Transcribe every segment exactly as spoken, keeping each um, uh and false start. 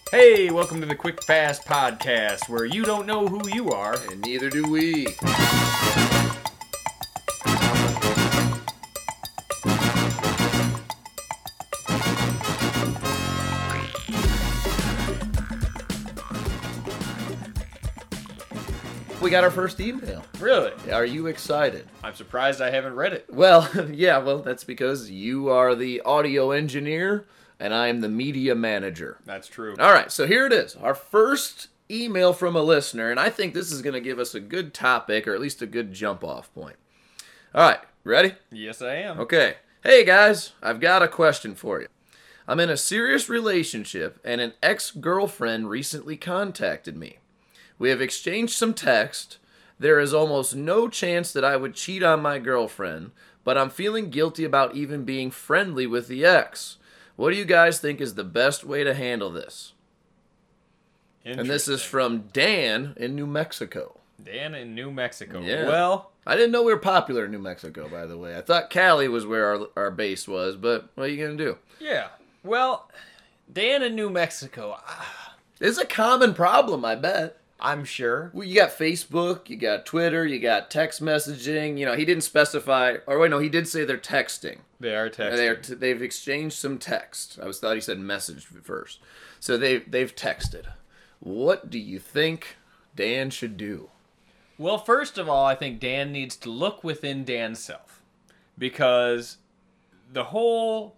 Hey, welcome to the Quick Fast Podcast, where you don't know who you are. And neither do we. We got our first email. Really? Are you excited? I'm surprised I haven't read it. Well, yeah, well, that's because you are the audio engineer and I am the media manager. That's true. All right, so here it is. Our first email from a listener, and I think this is going to give us a good topic, or at least a good jump-off point. All right, ready? Yes, I am. Okay. Hey, guys, I've got a question for you. I'm in a serious relationship, and an ex-girlfriend recently contacted me. We have exchanged some text. There is almost no chance that I would cheat on my girlfriend, but I'm feeling guilty about even being friendly with the ex. What do you guys think is the best way to handle this? And this is from Dan in New Mexico. Dan in New Mexico. Yeah. Well, I didn't know we were popular in New Mexico, by the way. I thought Cali was where our, our base was, but what are you going to do? yeah. Well, Dan in New Mexico, ah, It's a common problem, I bet. I'm sure. Well, you got Facebook, you got Twitter, you got text messaging. You know, he didn't specify, or wait, no, he did say they're texting. They are texting. They are t- they've exchanged some text. I was thought he said message first. So they they've texted. What do you think Dan should do? Well, first of all, I think Dan needs to look within Dan's self. Because the whole...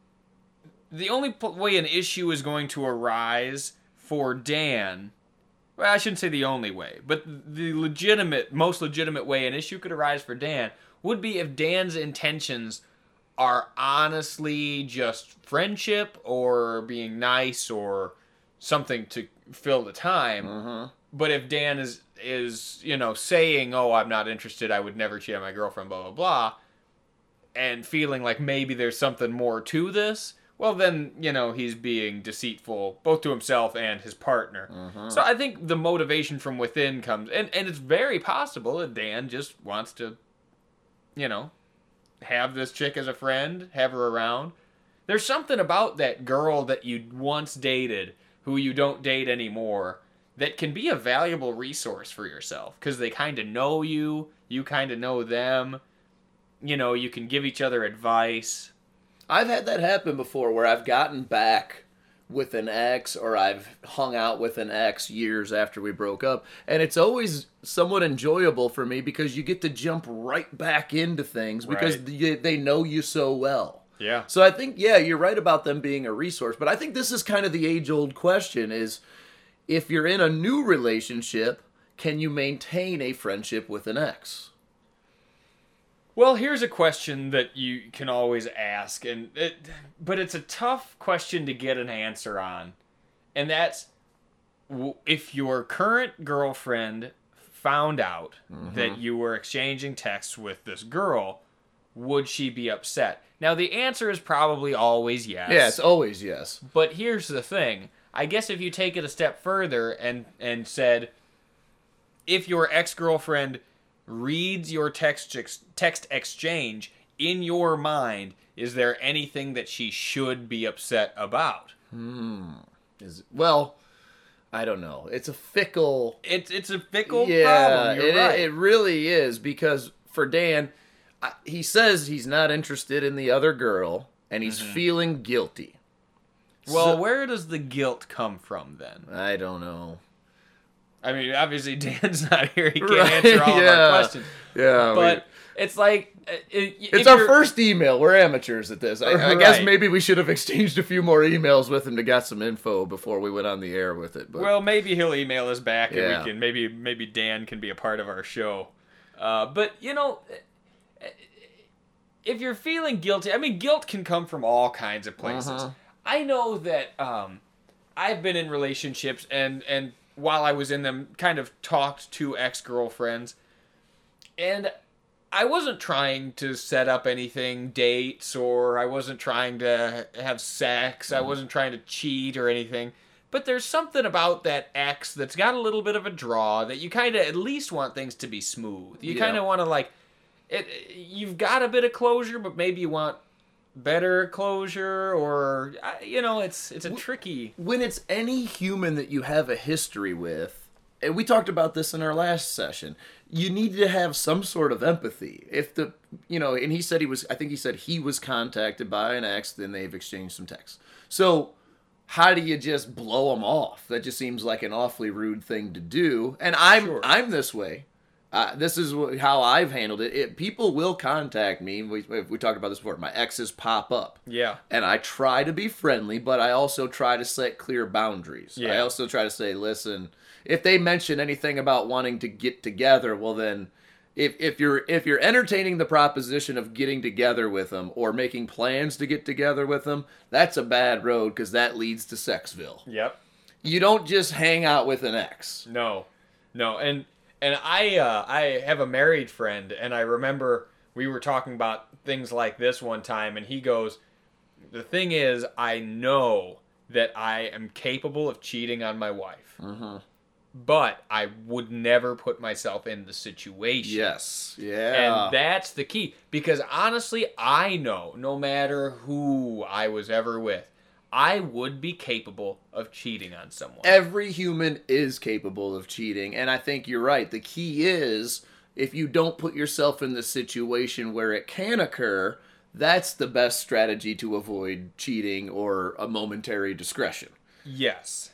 The only p- way an issue is going to arise for Dan... Well, I shouldn't say the only way, but the legitimate, most legitimate way an issue could arise for Dan would be if Dan's intentions are honestly just friendship or being nice or something to fill the time. Uh-huh. But if Dan is, is, you know, saying, oh, I'm not interested, I would never cheat on my girlfriend, blah, blah, blah, and feeling like maybe there's something more to this, well, then, you know, he's being deceitful, both to himself and his partner. Uh-huh. So I think the motivation from within comes, and, and it's very possible that Dan just wants to, you know, have this chick as a friend, have her around. There's something about that girl that you once dated, who you don't date anymore, that can be a valuable resource for yourself, because they kind of know you, you kind of know them, you know, you can give each other advice. I've had that happen before where I've gotten back with an ex or I've hung out with an ex years after we broke up. And it's always somewhat enjoyable for me because you get to jump right back into things because Right. they they know you so well. Yeah. So I think, yeah, you're right about them being a resource. But I think this is kind of the age-old question is if you're in a new relationship, can you maintain a friendship with an ex? Well, here's a question that you can always ask, and it, but it's a tough question to get an answer on. And that's w- if your current girlfriend found out Mm-hmm. that you were exchanging texts with this girl, would she be upset? Now, the answer is probably always yes. Yeah, it's always yes. But here's the thing. I guess if you take it a step further and, and said, if your ex-girlfriend reads your text ex- text exchange, in your mind, is there anything that she should be upset about? Hmm. Is well, I don't know. It's a fickle... It's it's a fickle yeah, problem. You're it, right. it really is because for Dan, I, he says he's not interested in the other girl and he's Mm-hmm. feeling guilty. well, So- where does the guilt come from then? I don't know. I mean, obviously Dan's not here; he can't Right, answer all of yeah. our questions. Yeah, But it's like uh, it, we, if it's our you're- first email. We're amateurs at this. I, I guess Right. maybe we should have exchanged a few more emails with him to get some info before we went on the air with it. But Well, maybe he'll email us back, and Yeah. we can maybe maybe Dan can be a part of our show. Uh, but you know, if you're feeling guilty, I mean, guilt can come from all kinds of places. Uh-huh. I know that um, I've been in relationships, and and while I was in them, kind of talked to ex-girlfriends, and I wasn't trying to set up anything, dates, or I wasn't trying to have sex. I wasn't trying to cheat or anything. But there's something about that ex that's got a little bit of a draw that you kind of at least want things to be smooth. You Yeah. kind of want to like, it. You've got a bit of closure, but maybe you want better closure, or I- you know, it's it's a tricky. When it's any human that you have a history with, and we talked about this in our last session, you need to have some sort of empathy. If the, you know, and he said he was, I think he said he was contacted by an ex, then they've exchanged some texts. So how do you just blow them off? That just seems like an awfully rude thing to do. And I'm Sure. I'm this way. Uh, this is wh- how I've handled it. it. People will contact me. We we talked about this before. My exes pop up. Yeah. And I try to be friendly, but I also try to set clear boundaries. Yeah. I also try to say, listen, if they mention anything about wanting to get together, well then, if if you're if you're entertaining the proposition of getting together with them or making plans to get together with them, that's a bad road because that leads to Sexville. Yep. You don't just hang out with an ex. No, no, and and I uh, I have a married friend, and I remember we were talking about things like this one time, and he goes, "The thing is, I know that I am capable of cheating on my wife, Mm-hmm. but I would never put myself in the situation." Yes. Yeah. And that's the key, because honestly, I know no matter who I was ever with, I would be capable of cheating on someone. Every human is capable of cheating, and I think you're right. The key is, if you don't put yourself in the situation where it can occur, that's the best strategy to avoid cheating or a momentary discretion. Yes.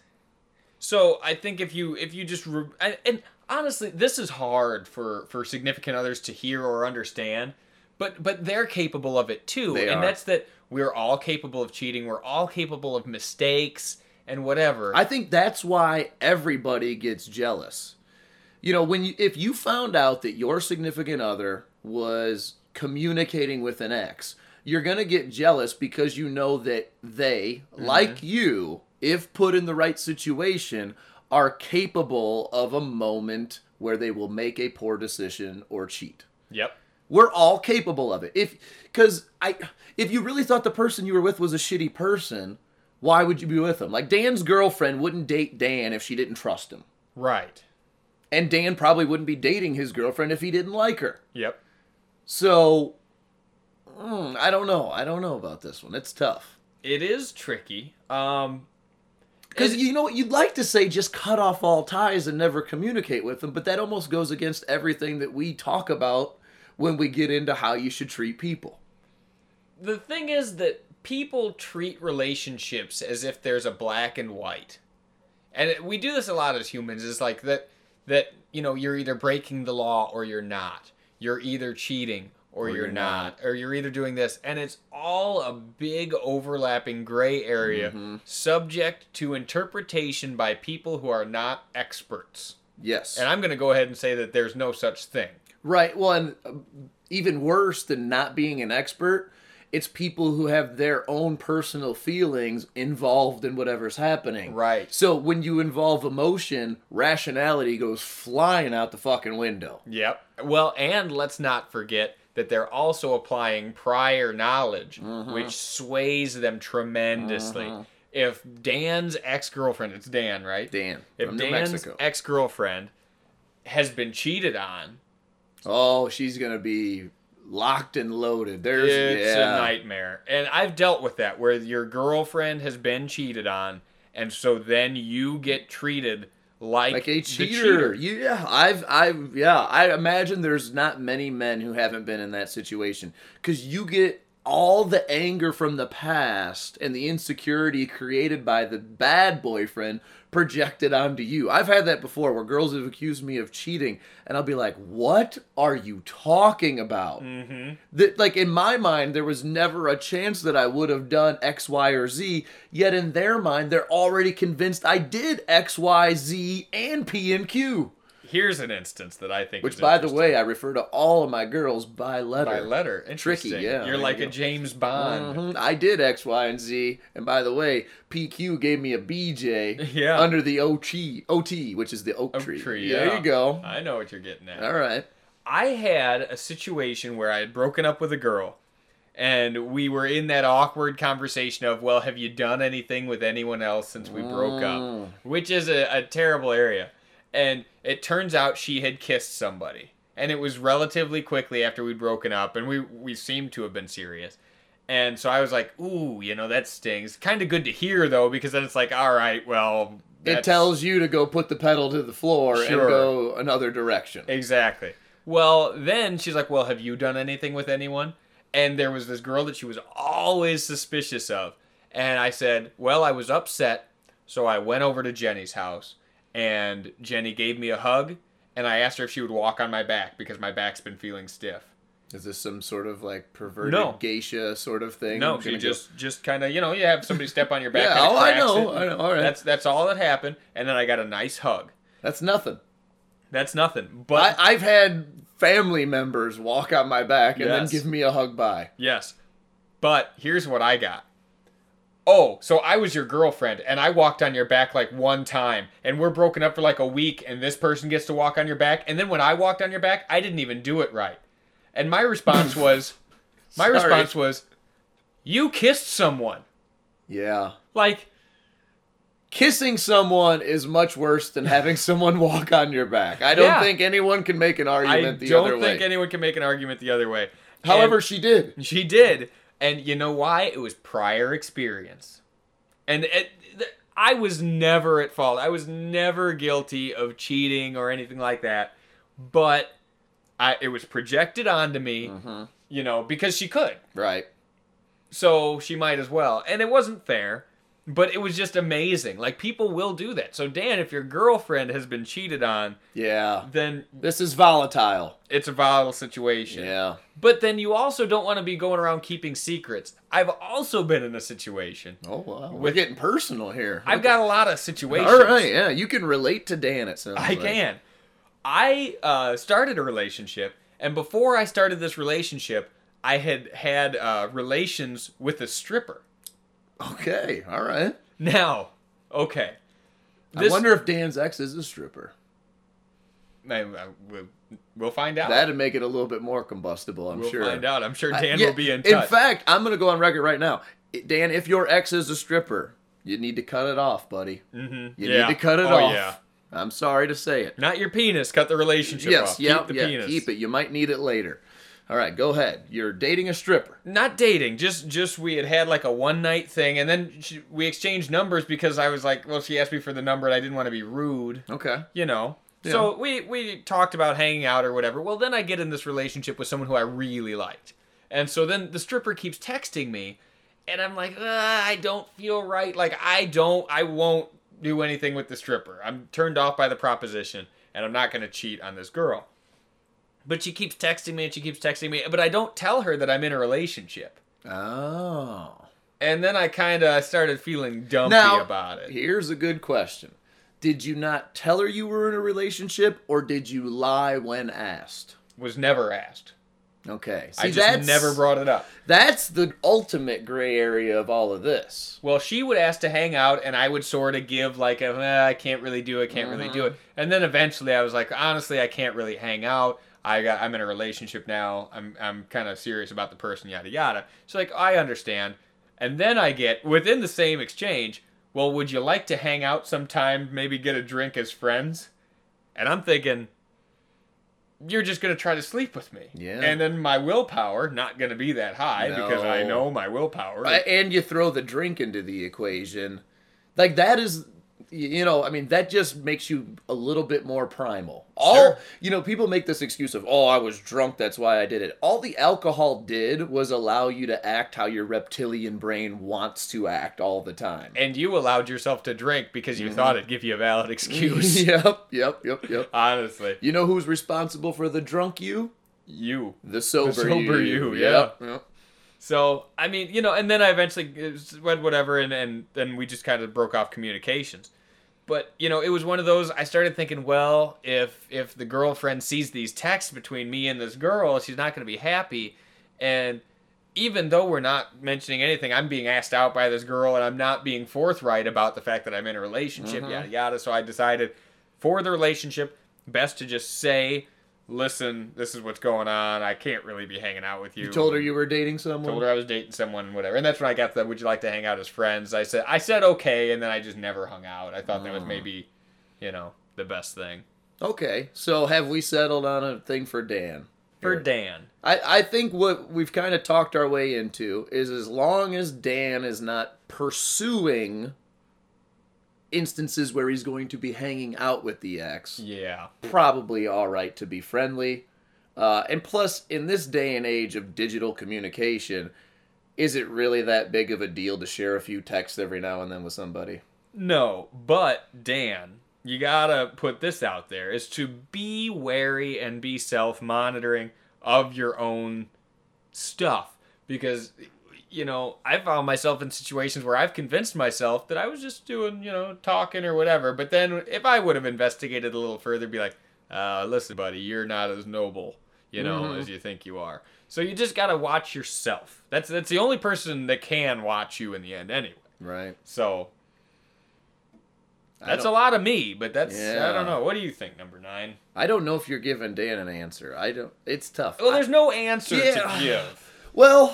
So I think if you if you just re- and, and honestly, this is hard for for significant others to hear or understand, but but they're capable of it too, They and are. that's that we're all capable of cheating. We're all capable of mistakes and whatever. I think that's why everybody gets jealous. You know, when you, if you found out that your significant other was communicating with an ex, you're going to get jealous because you know that they, like you, if put in the right situation, are capable of a moment where they will make a poor decision or cheat. Yep. We're all capable of it. If because I if you really thought the person you were with was a shitty person, why would you be with them? Like Dan's girlfriend wouldn't date Dan if she didn't trust him. Right. And Dan probably wouldn't be dating his girlfriend if he didn't like her. Yep. So mm, I don't know. I don't know about this one. It's tough. It is tricky. Um Because and- you know what, you'd like to say just cut off all ties and never communicate with them, but that almost goes against everything that we talk about when we get into how you should treat people. the thing is that people treat relationships as if there's a black and white. And it, we do this a lot as humans. It's like that, that, you know, you're either breaking the law or you're not. You're either cheating or, Or you're, you're not. Or you're either doing this. And it's all a big overlapping gray area, subject to interpretation by people who are not experts. Yes. And I'm going to go ahead and say that there's no such thing. Right. Well, and uh, even worse than not being an expert, it's people who have their own personal feelings involved in whatever's happening. Right. So when you involve emotion, rationality goes flying out the fucking window. Yep. Well, and let's not forget that they're also applying prior knowledge, which sways them tremendously. If Dan's ex-girlfriend, it's Dan, right? Dan, If from New Dan's Mexico. ex-girlfriend has been cheated on, Oh, she's going to be locked and loaded. There's it's yeah. a nightmare. And I've dealt with that, where your girlfriend has been cheated on, and so then you get treated like, Like a the cheater. Yeah, I've, I've, yeah. I imagine there's not many men who haven't been in that situation because you get all the anger from the past and the insecurity created by the bad boyfriend projected onto you. I've had that before where girls have accused me of cheating, and I'll be like, "What are you talking about?" Mm-hmm. That, like, in my mind, there was never a chance that I would have done X, Y, or Z. Yet in their mind, they're already convinced I did X, Y, Z, and P and Q. Here's an instance that I think Which, is by the interesting. way, I refer to all of my girls by letter. By letter. Tricky, Interesting. yeah. You're there like you a go. James Bond. Mhm. I did X, Y, and Z. And by the way, P Q gave me a B J Yeah. under the O T, O T, which is the oak, Oak tree. tree, There yeah. you go. I know what you're getting at. All right. I had a situation where I had broken up with a girl, and we were in that awkward conversation of, well, have you done anything with anyone else since we broke Mm. up? Which is a, a terrible area. And it turns out she had kissed somebody. And it was relatively quickly after we'd broken up, and we, we seemed to have been serious. And so I was like, ooh, you know, that stings. Kind of good to hear, though, because then it's like, all right, well... It that's... tells you to go put the pedal to the floor Sure. and go another direction. Exactly. Well, then she's like, well, have you done anything with anyone? And there was this girl that she was always suspicious of. And I said, well, I was upset, so I went over to Jenny's house, and Jenny gave me a hug, and I asked her if she would walk on my back, because my back's been feeling stiff. Is this some sort of like perverted No. geisha sort of thing? No, she just just kind of, you know, you have somebody step on your back. Yeah, kinda oh, I cracks know, it. I know, all right. That's that's all that happened, and then I got a nice hug. That's nothing. That's nothing. But I, I've had family members walk on my back and Yes. then give me a hug bye. yes, but here's what I got. Oh, so I was your girlfriend, and I walked on your back like one time, and we're broken up for like a week, and this person gets to walk on your back, and then when I walked on your back, I didn't even do it right. And my response was, my Sorry. response was, you kissed someone. Yeah. Like, Kissing someone is much worse than having someone walk on your back. I don't Yeah. think anyone can make an I argument the don't other think way. anyone can make an argument the other way. However, And she did. she did. And you know why? It was prior experience. And it, th- I was never at fault. I was never guilty of cheating or anything like that. But I, it was projected onto me, Mm-hmm. you know, because she could. Right. So she might as well. And it wasn't fair, but it was just amazing. Like, people will do that. So, Dan, if your girlfriend has been cheated on, Yeah. then This is volatile. it's a volatile situation. Yeah. But then you also don't want to be going around keeping secrets. I've also been in a situation. Oh, wow. We're With- getting personal here. I've got a lot of situations. All right, yeah. You can relate to Dan, it sounds I like. can. I uh, started a relationship, and before I started this relationship, I had had uh, relations with a stripper. Okay, all right. Now, okay. I wonder if Dan's ex is a stripper. I- I- we'll, we'll find out. That'd make it a little bit more combustible, I'm we'll sure. find out. I'm sure I- Dan yeah, will be in touch. In fact, I'm going to go on record right now. Dan, if your ex is a stripper, you need to cut it off, buddy. mm-hmm. You yeah. need to cut it oh, off. Yeah. I'm sorry to say it. Not your penis. Cut the relationship Yes, off. yeah, Keep the yeah, penis. keep it. You might need it later. All right, go ahead. You're dating a stripper. Not dating, just just we had had like a one night thing, and then she, we exchanged numbers because I was like, well, she asked me for the number, and I didn't want to be rude, Okay. you know. Yeah. So we we talked about hanging out or whatever. Well, then I get in this relationship with someone who I really liked, and so then the stripper keeps texting me, and I'm like, I don't feel right. Like I don't, I won't do anything with the stripper. I'm turned off by the proposition, and I'm not going to cheat on this girl. But she keeps texting me and she keeps texting me, but I don't tell her that I'm in a relationship. Oh. And then I kind of started feeling dumpy Now, about it. here's a good question. Did you not tell her you were in a relationship, or did you lie when asked? Was never asked. Okay. I See, just that's, never brought it up. That's the ultimate gray area of all of this. Well, she would ask to hang out, and I would sort of give like, a, eh, I can't really do it, can't really do it. And then eventually I was like, honestly, I can't really hang out. I got, I'm in a relationship now. I'm, I'm kind of serious about the person, yada yada. So like, I understand. And then I get within the same exchange. Well, would you like to hang out sometime? Maybe get a drink as friends. And I'm thinking, you're just going to try to sleep with me. Yeah. And then my willpower, not going to be that high because I No. know my willpower. Uh, And you throw the drink into the equation. Like, that is, you know, I mean, that just makes you a little bit more primal. All, Sure. you know, people make this excuse of, oh, I was drunk, that's why I did it. All the alcohol did was allow you to act how your reptilian brain wants to act all the time. And you allowed yourself to drink because you thought it'd give you a valid excuse. yep, yep, yep, yep. Honestly. You know who's responsible for the drunk you? You. The sober, The sober you, Yep, yeah. yep. So, I mean, you know, and then I eventually went whatever, and, and then we just kind of broke off communications. But, you know, it was one of those, I started thinking, well, if if the girlfriend sees these texts between me and this girl, she's not going to be happy. And even though we're not mentioning anything, I'm being asked out by this girl, and I'm not being forthright about the fact that I'm in a relationship, Mhm. yada, yada. So I decided, for the relationship, best to just say, listen, this is what's going on. I can't really be hanging out with you. You told her you were dating someone? Told her I was dating someone and whatever. And that's when I got the, would you like to hang out as friends? I said, I said okay, and then I just never hung out. I thought that was Oh. maybe, you know, the best thing. Okay, so have we settled on a thing for Dan? for here. Dan. I, I think what we've kind of talked our way into is as long as Dan is not pursuing instances where he's going to be hanging out with the ex, Yeah. probably all right to be friendly. Uh, and plus, in this day and age of digital communication, is it really that big of a deal to share a few texts every now and then with somebody? No, but Dan, you gotta put this out there, is to be wary and be self-monitoring of your own stuff. Because, you know, I found myself in situations where I've convinced myself that I was just doing, you know, talking or whatever. But then if I would have investigated a little further, be like, uh, listen, buddy, you're not as noble, you know, Mhm. as you think you are. So you just gotta watch yourself. That's that's the only person that can watch you in the end anyway. Right. So I that's a don't- lot of me, but that's I Yeah. don't know. What do you think, number nine? I don't know if you're giving Dan an answer. I don't. It's tough. Well, there's no answer Yeah. to give. Well,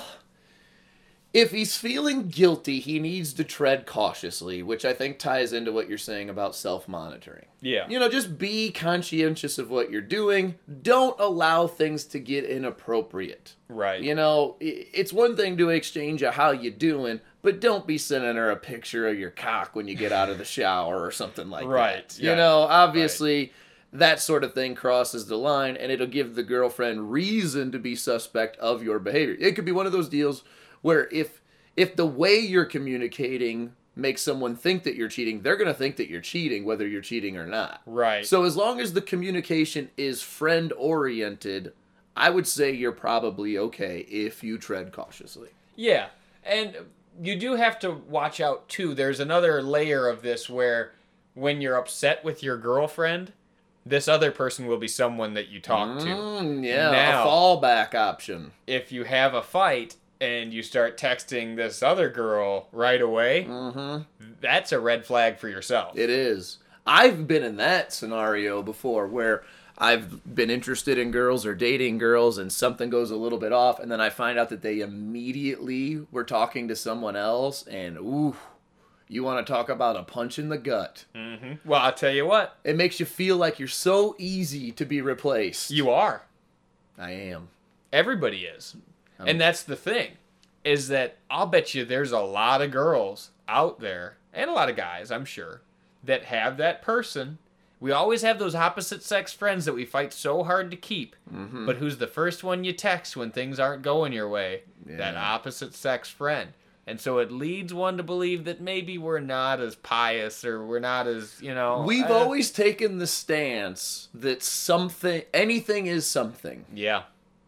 if he's feeling guilty, he needs to tread cautiously, which I think ties into what you're saying about self-monitoring. Yeah. You know, just be conscientious of what you're doing. Don't allow things to get inappropriate. Right. You know, i- it's one thing to exchange a how you doing, but don't be sending her a picture of your cock when you get out of the shower or something like Right, that. yeah, You know, obviously that sort of thing crosses the line, and it'll give the girlfriend reason to be suspect of your behavior. It could be one of those deals where if if the way you're communicating makes someone think that you're cheating, they're going to think that you're cheating whether you're cheating or not. Right. So as long as the communication is friend oriented, I would say you're probably okay if you tread cautiously. Yeah. And you do have to watch out too. There's another layer of this where when you're upset with your girlfriend, this other person will be someone that you talk to. Mm, yeah, Now- a fallback option. If you have a fight and you start texting this other girl right away, Mm-hmm. that's a red flag for yourself. It is. I've been in that scenario before where I've been interested in girls or dating girls and something goes a little bit off and then I find out that they immediately were talking to someone else and ooh, you want to talk about a punch in the gut. hmm Well, I'll tell you what, It makes you feel like you're so easy to be replaced. you are. I am. Everybody is. Um, And that's the thing, is that I'll bet you there's a lot of girls out there, and a lot of guys, I'm sure, that have that person. We always have those opposite sex friends that we fight so hard to keep. Mhm. But who's the first one you text when things aren't going your way? That Yeah. opposite sex friend. And so it leads one to believe that maybe we're not as pious or we're not as, you know. We've uh, always taken the stance that something, anything is something. Yeah.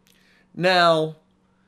Now,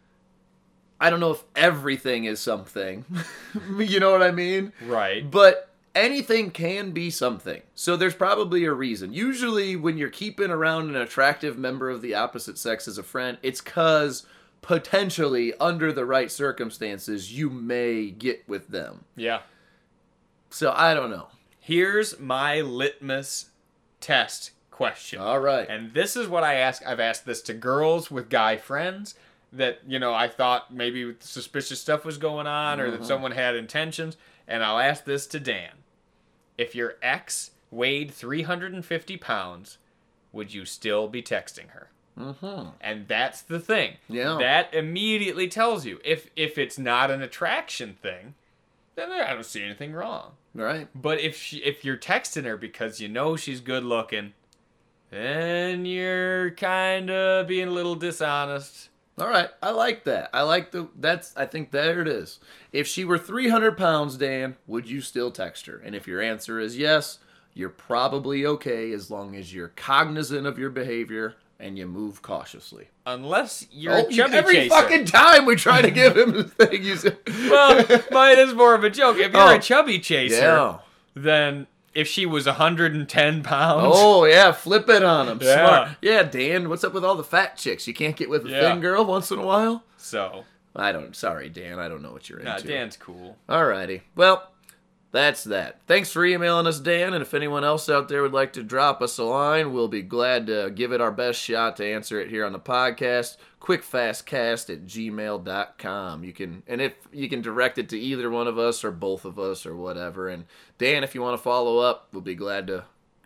I don't know if everything is something. You know what I mean? Right. But anything can be something. So there's probably a reason. Usually when you're keeping around an attractive member of the opposite sex as a friend, it's because potentially under the right circumstances, you may get with them. Yeah. So I don't know. Here's my litmus test question. All right. And this is what I ask. I've asked this to girls with guy friends that, you know, I thought maybe suspicious stuff was going on or that someone had intentions. And I'll ask this to Dan. If your ex weighed three hundred fifty pounds, would you still be texting her? Mm-hmm. And that's the thing. Yeah. That immediately tells you. If if it's not an attraction thing, then I don't see anything wrong. Right. But if she, if you're texting her because you know she's good looking, then you're kind of being a little dishonest. All right, I like that. I like the, that's, I think there it is. If she were three hundred pounds, Dan, would you still text her? And if your answer is yes, you're probably okay as long as you're cognizant of your behavior and you move cautiously. Unless you're Oh, a chubby every chaser. fucking time we try to give him the thing, you say. Well, but it is more of a joke. If you're Oh, a chubby chaser, Yeah. then if she was one hundred ten pounds, Oh, yeah, flip it on him. Yeah. Smart. Yeah, Dan, what's up with all the fat chicks? You can't get with a Yeah. thin girl once in a while? so I don't, sorry, Dan, I don't know what you're nah, into. Dan's cool. Alrighty. Well, that's that. Thanks for emailing us, Dan, and if anyone else out there would like to drop us a line, we'll be glad to give it our best shot to answer it here on the podcast. quickfastcast at gmail dot com. You can, and if you can direct it to either one of us or both of us or whatever. And Dan, if you want to follow up, we'll be glad to uh,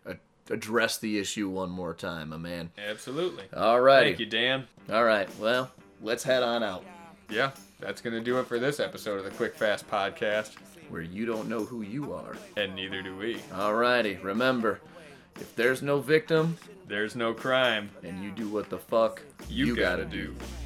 address the issue one more time, my man. Absolutely. All righty. Thank you, Dan. All right, well, let's head on out. Yeah, that's going to do it for this episode of the Quick Fast Podcast. Where you don't know who you are. And neither do we. All righty, remember, if there's no victim, there's no crime. And you do what the fuck you, you gotta, gotta do. do.